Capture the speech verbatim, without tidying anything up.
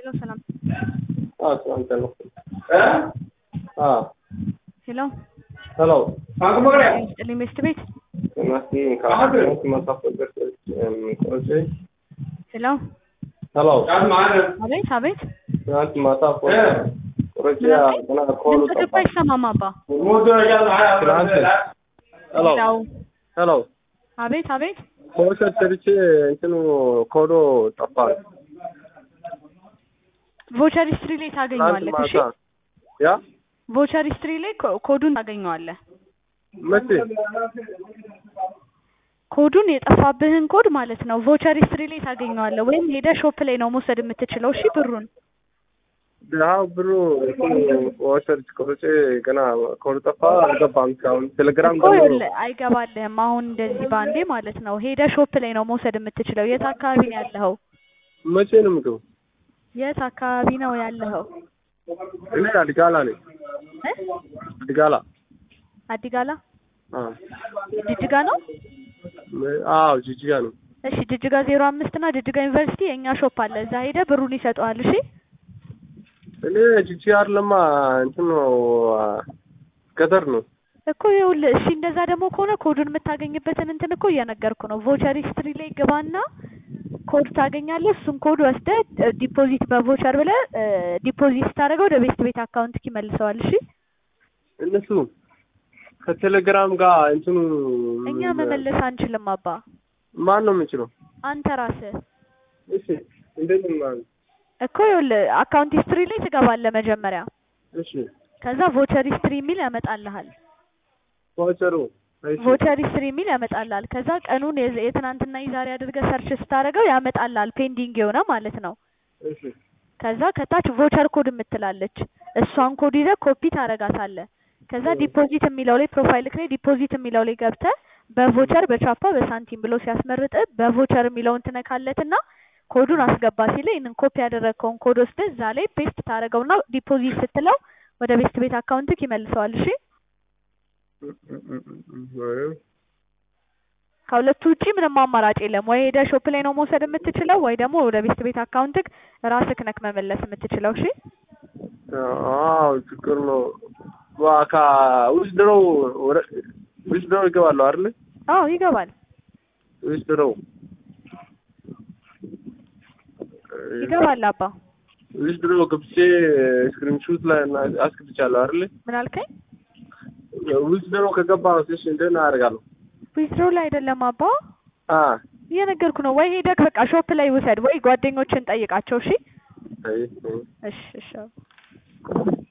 ሄሎ ሰላም اه سلام تلو اه اه ሄሎ hello ማንኩ መግሪያ ለሚስት ቤት ማስቲ ካሁን ማሳፈር ቆንጆ ሄሎ hello አቤት አቤት ትናንት ማታ ቆንጆ ገና ኮል ጠፋ ይሰማማባ ትናንት hello hello አቤት አቤት ኮል ሰርቼ እንትኑ ኮዶ ጠፋ ቮቸር ሂስትሪ ላይ ታገኘዋለህ እሺ ያ ቮቸር ሂስትሪ ላይ ኮዱን ታገኘዋለህ መቼ ኮዱን የጠፋብህን ኮድ ማለት ነው ቮቸር ሂስትሪ ላይ ታገኘዋለህ ወይም ሄደ ሾፕ ላይ ነው መውሰድ የምትችለው እሺ ብሩን ያው ብሩ ቮቸር ቆርጬ ገና ኮድ ጠፋ አልገባም እስካሁን ቴሌግራም ደግሞ አይገባልህም አሁን እንደዚህ ባንዴ ማለት ነው ሄደ ሾፕ ላይ ነው መውሰድ የምትችለው የት አካባቢ ነው ያለኸው መቼ ነው የምትገባው የት አካባቢ ነው ያለኸው እኔ አዲጋላ ነኝ አዲጋላ አዲጋላ አዎ ጅጅጋ ነው አዎ ጅጅጋ ነው እሺ ጅጅጋ ዜሮ አምስት እና ጅጅጋ ዩኒቨርሲቲ የኛ ሾፕ አለ እዛ ሄደ ብሩን ይሰጣዋል እሺ እኔ ጅጅጋ አይደለማ እንትን ነው ገጠር ነው እኮ ይኸውልህ እሺ እንደዛ ደግሞ ከሆነ ኮዱን የምታገኝበትን እንትን እኮ እየነገርኩ ነው ቮቸር ሂስትሪ ላይ ግባና ኮድ ታገኛለህ እሱን ኮድ ወስደህ ዲፖዚት በቮቸር ብለህ ዲፖዚት ታደርገው ወደ ቤስት ቤት አካውንት ይመልሰዋል እሺ እነሱ ከቴሌግራም ጋር እንትኑ እኛ መመለስ አንችልም አባ ማን ነው የሚችለው አንተ ራስህ እሺ እንዴት ነው እኮ ይኸውልህ አካውንት ሂስትሪ ላይ ትገባለህ መጀመሪያ እሺ ከዛ ቮቸር ሂስትሪ የሚል ያመጣልሃል ቮቸሩ ቮቸር ሂስትሪ የሚል ያመጣልሃል ከዛ ቀኑን የትናንትና የዛሬ አድርገህ ሰርች ስታደርገው ያመጣልሃል ፔንዲንግ የሆነ ማለት ነው እሺ ከዛ ከታች ቮቸር ኮድ የምትላለች እሷን ኮድ ይዘህ ኮፒ ታረጋታለህ ከዛ ዲፖዚት የሚለው ላይ ፕሮፋይልክ ላይ ዲፖዚት የሚለው ላይ ገብተህ በቮቸር በቻፓ በሳንቲም ብሎ ሲያስመርጥ በቮቸር የሚለውን ትነካለትና ኮዱን አስገባ ሲል ይሄንን ኮፒ ያደረግከውን ኮድ ወስደህ እዛ ላይ ፔስት ታረገውና ዲፖዚት ስትለው ወደ ቤስት ቤት አካውንትክ ይመልሰዋል እሺ ከሁለቱ ውጪ ምንም አማራጭ የለም ወይ ሄደህ ሾፕ ላይ ነው መውሰድ የምትችለው ወይ ደግሞ ወደ ቤስት ቤት አካውንትክ ራስክ ነክ መመለስ የምትችለው እሺ አዎ ችግር ነው ዋካ ውስጥ ነው ውስጥ ነው ይገባል አይደል አዎ ይገባል ውስጥ ነው ይገባል አባ ውስጥ ነው ገብቼ ስክሪንሾት ላይ አስቀምጫለሁ አይደል ምን አልከኝ ውስጥ ነው ከገባው እሺ እንደና አደርጋለሁ ዊዝድሮ ላይ አይደለም አባ አ እየነገርኩ ነው ወይ ሄደክ በቃ ሾፕ ላይ ውሰድ ወይ ጓደኞችን ጠይቃቸው እሺ አይ እሺ እሺ